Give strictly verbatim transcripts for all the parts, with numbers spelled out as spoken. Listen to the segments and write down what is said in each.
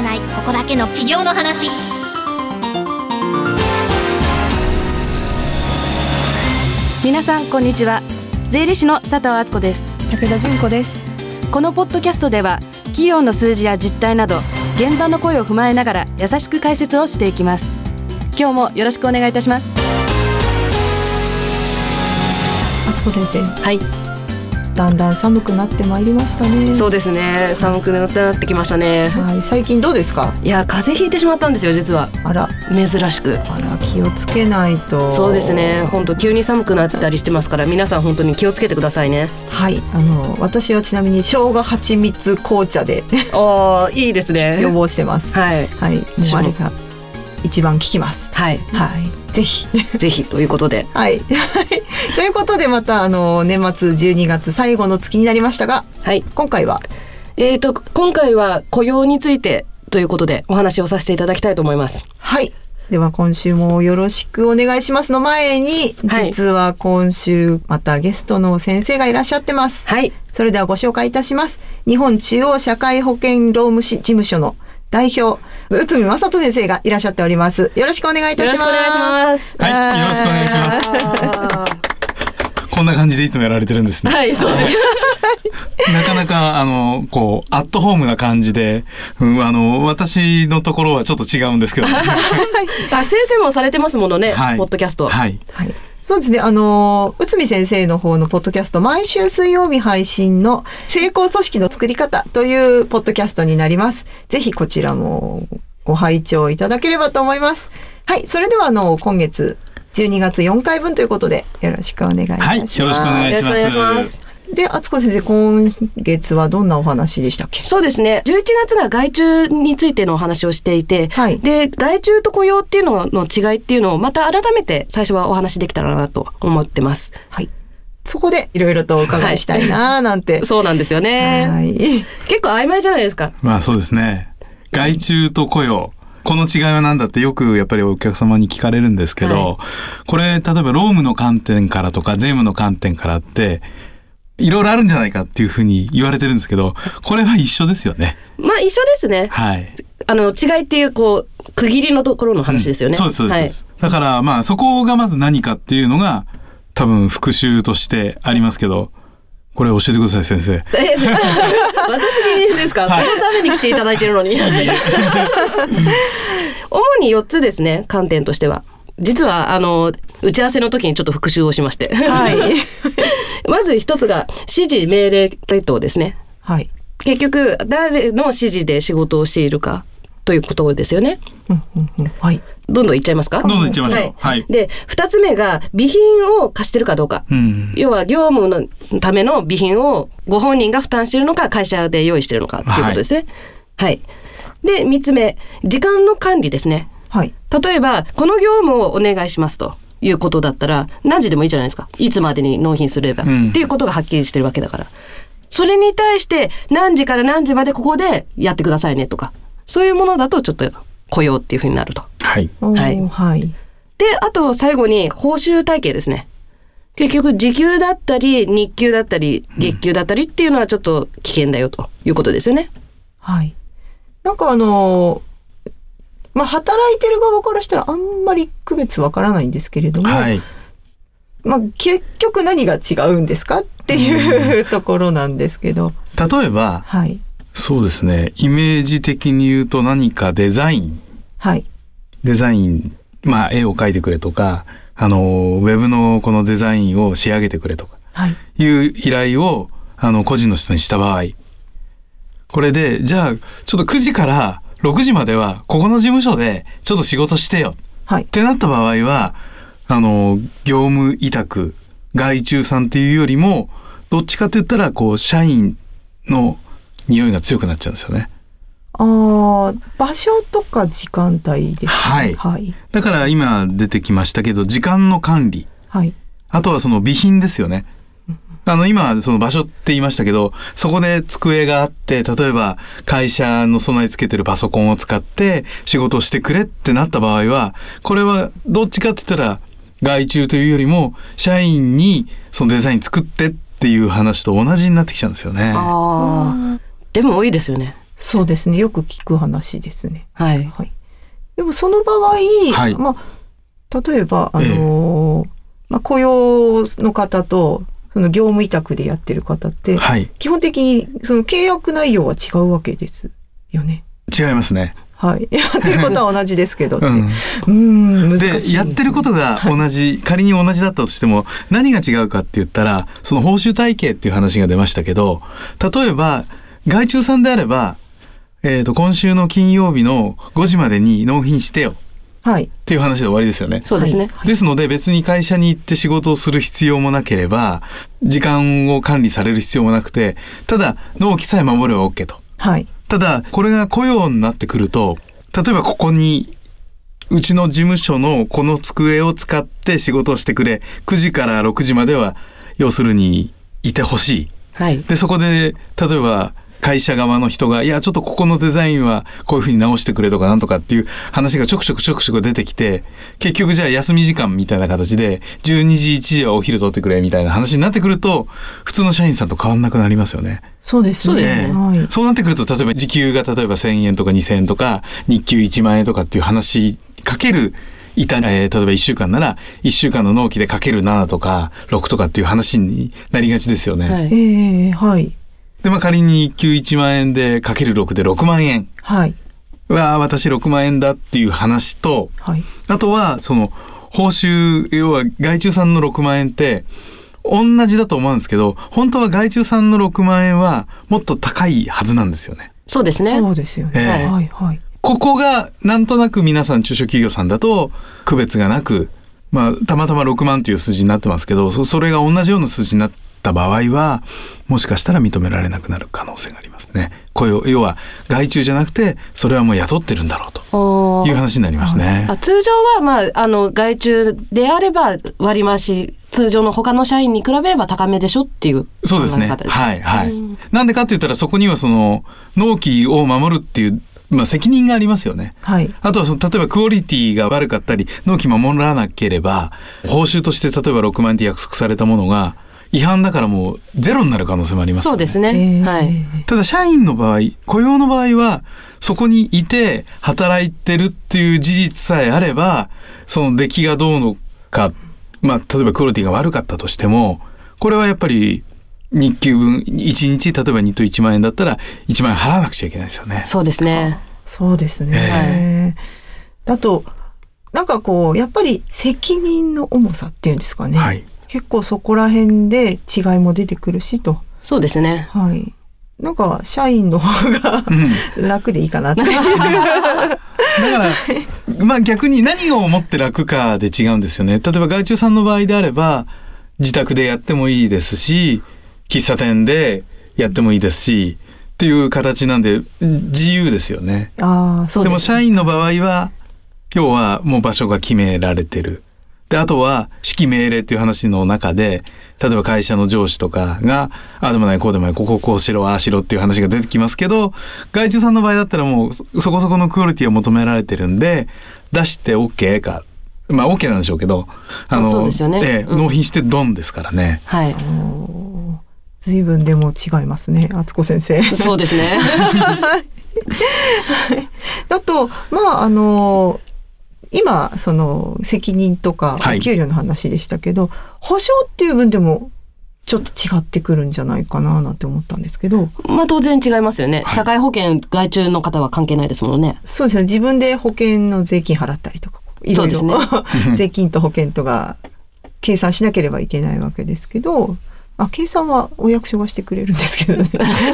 けないここだけの企業の話。 皆さんこんにちは。税理士の佐藤敦子です。 武田純子です。 このポッドキャストでは企業の数字や実態など現場の声を踏まえながら優しく解説をしていきます。今日もよろしくお願いいたします。 敦子先生、 はい、 だんだん寒くなってまいりましたね。 そうですね、寒くなってきましたね。 はい、最近どうですか？ いや、風邪ひいてしまったんですよ、実は。 あら、 珍しく。 あら、気をつけないと。 そうですね、本当急に寒くなったりしてますから、皆さん本当に気をつけてくださいね。 はい、あの私はちなみに生姜蜂蜜紅茶でおー、いいですね。 予防してます。 はい、 はい、もうあれが一番効きます。 はい、 はい、ぜひぜひということではいということで、またあの年末じゅうにがつ最後の月になりましたが、はい、今回はえーと今回は雇用についてということでお話をさせていただきたいと思います。 はい、では今週もよろしくお願いしますの前に、はい、実は今週またゲストの先生がいらっしゃってます。はい、それではご紹介いたします。日本中央社会保険労務士事務所の代表、内海正人先生がいらっしゃっております。よろしくお願いいたします。 よろしくお願いします。 はい、よろしくお願いします。こんな感じでいつもやられてるんですね。 はい、そうです。 なかなかあのこうアットホームな感じで、うん、あの私のところはちょっと違うんですけど、ね、 あ、先生もされてますものね、はい、ポッドキャスト。はい、 はい、そうですね、あの内海先生の方のポッドキャスト、毎週水曜日配信の成功組織の作り方というポッドキャストになります。ぜひこちらもご拝聴いただければと思います。はい、それではあの今月じゅうにがつよんかいぶんということでよろしくお願いいたします。はい、よろしくお願いします。よろしくお願いします。 で、敦子先生、今月はどんなお話でしたっけ？ そうですね、じゅういちがつが外注についてのお話をしていて、はい、で外注と雇用っていうのの違いっていうのをまた改めて最初はお話できたらなと思ってます。 はい、そこでいろいろとお伺いしたいななんて、 はい、そうなんですよね。はい、結構曖昧じゃないですか。 まあそうですね、外注と雇用、この違いは何だってよくやっぱりお客様に聞かれるんですけど、はい、これ例えば労務の観点からとか税務の観点からっていろいろあるんじゃないかっていうふうに言われてるんですけど、これは一緒ですよね。 まあ一緒ですね。はい。あの違いっていうこう区切りのところの話ですよね。 うん、そうですそうです、はい。だからまあそこがまず何かっていうのが多分復習としてありますけど、これ教えてください先生。え私にですか、はい、そのために来ていただいてるのに。主によっつですね、観点としては。実はあの打ち合わせの時にちょっと復習をしまして、はい、まず一つが指示命令系統ですね。はい、結局誰の指示で仕事をしているかということですよね。うんうんうん、はい、どんどんいっちゃいますか。 どんどんいっちゃいましょう。はいはい、 で二つ目が備品を貸してるかどうか、うん、要は業務のための備品をご本人が負担しているのか会社で用意しているのかということですね。はい、はい、で三つ目、時間の管理ですね。はい、例えばこの業務をお願いしますということだったら何時でもいいじゃないですか。いつまでに納品すれば、うん、っていうことがはっきりしてるわけだから、それに対して何時から何時までここでやってくださいねとか、そういうものだとちょっと雇用っていうふうになると。はい、はいはい、であと最後に報酬体系ですね。結局時給だったり日給だったり月給だったりっていうのはちょっと危険だよということですよね。はい、 なんかあのまあ、働いてる側からしたらあんまり区別わからないんですけれども、はい、まあ、結局何が違うんですかっていうところなんですけど、 例えば、はい、そうですね、イメージ的に言うと何かデザイン、はい、デザイン、まあ、絵を描いてくれとか、あのウェブのこのデザインを仕上げてくれとか、はい、いう依頼をあの個人の人にした場合、これでじゃあちょっとくじからろくじまではここの事務所でちょっと仕事してよ、はい、ってなった場合はあの業務委託外注さんっていうよりもどっちかといったらこう社員の匂いが強くなっちゃうんですよね。 あ、場所とか時間帯ですね。はい、はい、 だから今出てきましたけど時間の管理、はい、あとはその備品ですよね。あの今その場所って言いましたけど、そこで机があって例えば会社の備え付けてるパソコンを使って仕事をしてくれってなった場合は、これはどっちかって言ったら外注というよりも社員にそのデザイン作ってっていう話と同じになってきちゃうんですよね。 あ、でも多いですよね。 そうですね。よく聞く話ですね。 はい。 はい、でもその場合、はい、まあ、例えば、あのーええまあ、雇用の方と、その業務委託でやってる方って、はい、基本的にその契約内容は違うわけですよね。 違いますね。 はい。やってることは同じですけどって。うん、 うん難しい。で、やってることが同じ、はい、仮に同じだったとしても、何が違うかって言ったら、その報酬体系っていう話が出ましたけど、例えば、外注さんであれば、えっと、今週の金曜日のごじまでに納品してよ。はい。っていう話で終わりですよね。 そうですね。 ですので別に会社に行って仕事をする必要もなければ、時間を管理される必要もなくて、ただ納期さえ守れば OK と。はい。ただこれが雇用になってくると、例えばここにうちの事務所のこの机を使って仕事をしてくれ。くじからろくじまでは要するにいてほしい。はい。でそこで例えば会社側の人がいやちょっとここのデザインはこういう風に直してくれとかなんとかっていう話がちょくちょくちょくちょく出てきて、結局じゃあ休み時間みたいな形でじゅうにじいちじはお昼取ってくれみたいな話になってくると、普通の社員さんと変わんなくなりますよね。 そうですね。 ね、はい、そうなってくると例えば時給が例えばせんえんとかにせんえんとか日給いちまんえんとかっていう話かけるいた、えー、例えばいっしゅうかんならいっしゅうかんの納期でかけるななとかろくとかっていう話になりがちですよね。はい、 えー、はい。 で、まあ、仮に日給いちまんえんでかけるろくでろくまんえん。はい。わあ、私ろくまんえんだっていう話と、はい。あとは、その、報酬、要は外注さんのろくまんえんって、同じだと思うんですけど、本当は外注さんのろくまんえんはもっと高いはずなんですよね。 そうですね。 そうですよね。えー、はい、はい。 ここが、なんとなく皆さん中小企業さんだと、区別がなく、まあ、たまたまろくまんという数字になってますけど、そ、それが同じような数字になって、た場合はもしかしたら認められなくなる可能性がありますね。雇用、要は外注じゃなくてそれはもう雇ってるんだろうという話になりますね。 あ、通常は、まあ、あの外注であれば割増通常の他の社員に比べれば高めでしょっていう考え方です。 そうですね。はいはい。なんでかって言ったらそこにはその納期を守るっていうまあ、責任がありますよね。はい、あとはその例えばクオリティが悪かったり納期守らなければ報酬として例えばろくまんえんって約束されたものが違反だからもうゼロになる可能性もありますよね。 そうですね、えー、はい。 ただ社員の場合、雇用の場合はそこにいて働いてるっていう事実さえあれば、その出来がどうのか、まあ例えばクオリティが悪かったとしても、これはやっぱり日給分いちにち例えば日当いちまんえんだったらいちまんえん払わなくちゃいけないですよね。 そうですね。 そうですね。えー、だとなんかこうやっぱり責任の重さっていうんですかね。はい。結構そこら辺で違いも出てくるしと。 そうですね。 はい。なんか社員の方が、うん、楽でいいかなって。だからまあ逆に何を思って楽かで違うんですよね。例えば外注さんの場合であれば自宅でやってもいいですし、喫茶店でやってもいいですしっていう形なんで自由ですよね。ああ、そうですね。でも社員の場合は要はもう場所が決められてる。で、あとは指揮命令っていう話の中で、例えば会社の上司とかが、ああでもない、こうでもない、こここうしろ、ああしろっていう話が出てきますけど、外注さんの場合だったらもうそこそこのクオリティを求められてるんで、出して OK か。まあ OK なんでしょうけど、あの、そうですよね。ええ、納品してドンですからね。 はい。 随分でも違いますね、敦子先生。 そうですね。 だと、まあ、あの、今その責任とかお給料の話でしたけど、はい、保証っていう分でもちょっと違ってくるんじゃないかななんて思ったんですけど、 まあ当然違いますよね、はい、社会保険外注の方は関係ないですもんね。 そうですね。自分で保険の税金払ったりとかいろいろ、ね、税金と保険とか計算しなければいけないわけですけど、あ、計算はお役所がしてくれるんですけどね。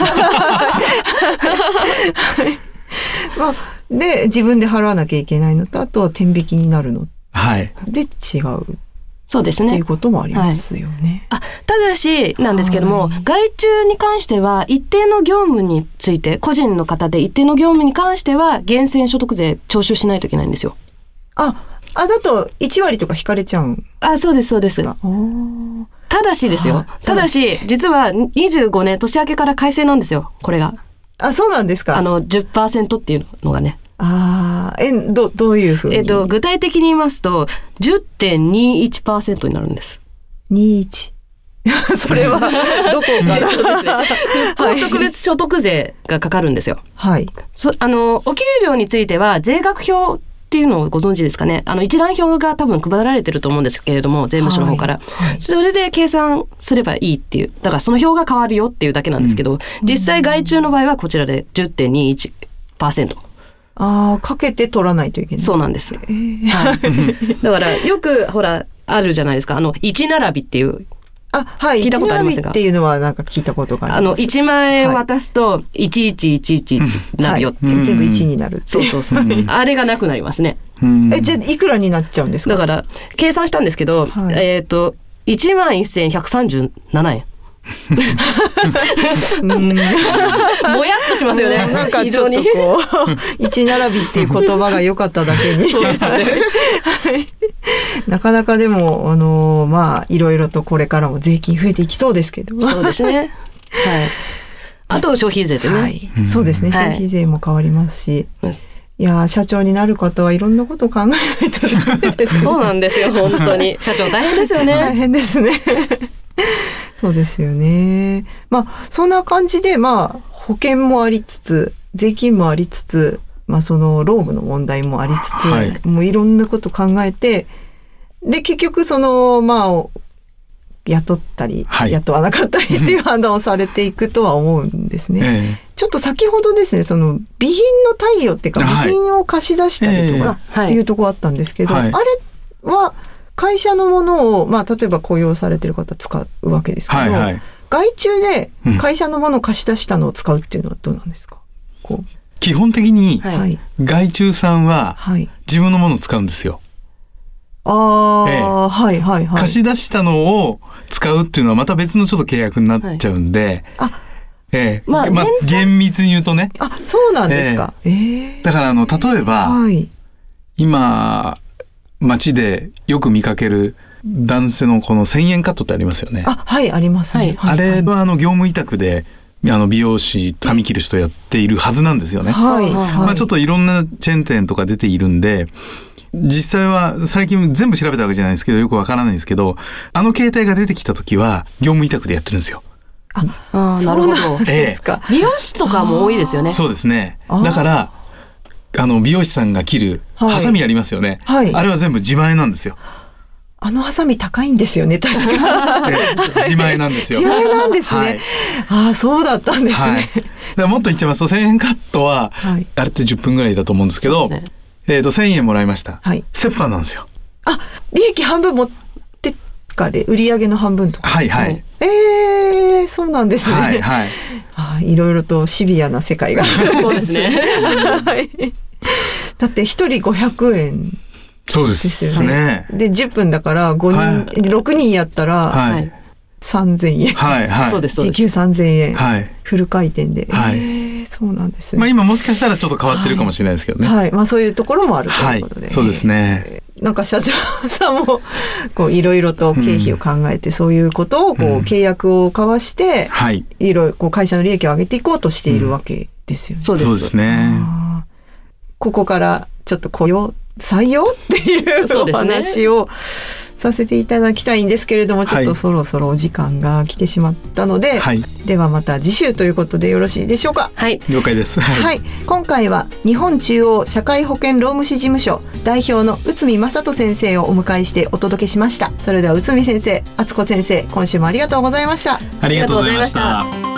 まあ、で自分で払わなきゃいけないのと、あとは天引きになるので違う、 そうですね、 っていうこともありますよね。 はい、あ、ただしなんですけども、はい、外注に関しては一定の業務について、個人の方で一定の業務に関しては源泉所得税徴収しないといけないんですよ。 あ、あ、だといちわりとか引かれちゃう。 あ、そうですそうです。ただしですよ、ただし実はにじゅうごねん年明けから改正なんですよ、これが。 あ、そうなんですか。 あの じゅっパーセント っていうのがね。 ああ、え、ど、どういうふうに。 えっと、具体的に言いますと じゅってんにいちパーセント になるんです。 にじゅういち。 それはどこから復興特別所得税がかかるんですよ。 はい。 そあのお給料については税額表っていうのをご存知ですかね。あの一覧表が多分配られてると思うんですけれども、税務署の方から、はいはい、それで計算すればいいっていう、だからその表が変わるよっていうだけなんですけど、うん、実際外注の場合はこちらで じゅってんにじゅういちパーセント。 ああ、かけて取らないといけない。 そうなんです。えーはい、だからよくほらあるじゃないですか。あの一並びっていう。 あ、はい。聞いたことありますが。っていうのはなんか聞いたことがあります。 あのいちまん円渡すといちいちいちいちになるよって、はい、 全部いちになるって。 そうそうそう。あれがなくなりますね。 え、じゃあいくらになっちゃうんですか。 だから計算したんですけど、はい、えっといちまんせんひゃくさんじゅうななえん。うんもやっとしますよね。 なんかちょっとこう一並びっていう言葉が良かっただけに。そうですね。なかなかでもあのー、まあいろいろとこれからも税金増えていきそうですけど。 そうですね。はい。あと消費税でね。 はい、そうですね。消費税も変わりますし。はい、いや社長になる方はいろんなことを考えないとダメですね。 そうなんですよ本当に。社長大変ですよね。 大変ですね。そうですよね。まあそんな感じで、まあ保険もありつつ税金もありつつ、まあその労務の問題もありつつ、はい、もういろんなこと考えて、で結局そのまあ雇ったり、はい、雇わなかったりっていう判断をされていくとは思うんですね。えー、ちょっと先ほどですね、その備品の貸与っていうか備品を貸し出したりとかっていうところあったんですけど、はい、あれは会社のものを、まあ、例えば雇用されてる方使うわけですけど、はいはい、外注で会社のものを貸し出したのを使うっていうのはどうなんですか。こう基本的に外注さんは自分のものを使うんですよ。 ああ、ええ、はいはいはい。 貸し出したのを使うっていうのはまた別のちょっと契約になっちゃうんで、はい、あ、ええ、まあ、まあ、厳密に言うとね。 あ、そうなんですか。ええ、だからあの例えば、はい、今街でよく見かける男性のこのせんえんカットってありますよね。 あ、はい、ありますね。 はい、あれはあの業務委託であの美容師髪切る人やっているはずなんですよね。はい、まあ、ちょっといろんなチェーン店とか出ているんで、実際は最近全部調べたわけじゃないですけどよくわからないんですけど、あの携帯が出てきた時は業務委託でやってるんですよ。 ああ、なるほど。ええ、美容師とかも多いですよね。 そうですね。だからあの美容師さんが切るハサミありますよね。はい、あれは全部自前なんですよ。 あのハサミ高いんですよね、確か。 自前なんですよ。 自前なんですね。はい、ああ、そうだったんですね。はい、だからもっと言っちゃいますとせんえんカットは、はい、あれってじゅっぷんぐらいだと思うんですけど、ね、えーとせんえんもらいました。はい、折半なんですよ。 あ、利益半分持ってかれ、売上の半分とか。 はいはい。 えー、そうなんですね。 はいはい。 あ、いろいろとシビアな世界が。 そうですね。 はい。だって一人ごひゃくえん。 そうですね。 でじゅっぷんだからごにん、はい、ろくにんやったら、はい、さんぜんえん。 はいはい。 そうですそうです。 時給さんぜんえん。はい。フル回転で。はい。えー、そうなんですね。 まあ今もしかしたらちょっと変わってるかもしれないですけどね。 はい。はい、まあそういうところもあるということで。はい、 そうですね。 なんか社長さんもこういろいろと経費を考えて、うん、そういうことをこう契約を交わして、うん、はい。いろいろこう会社の利益を上げていこうとしているわけですよね。 うん、そうです。 そうですね。 ここからちょっと雇用採用っていうお話をさせていただきたいんですけれども、ちょっとそろそろお時間が来てしまったので、はい、ではまた次週ということでよろしいでしょうか。 はい、 了解です。 はい、はい、今回は日本中央社会保険労務士事務所代表の内海正人先生をお迎えしてお届けしました。それでは内海先生、敦子先生、今週もありがとうございました。 ありがとうございました。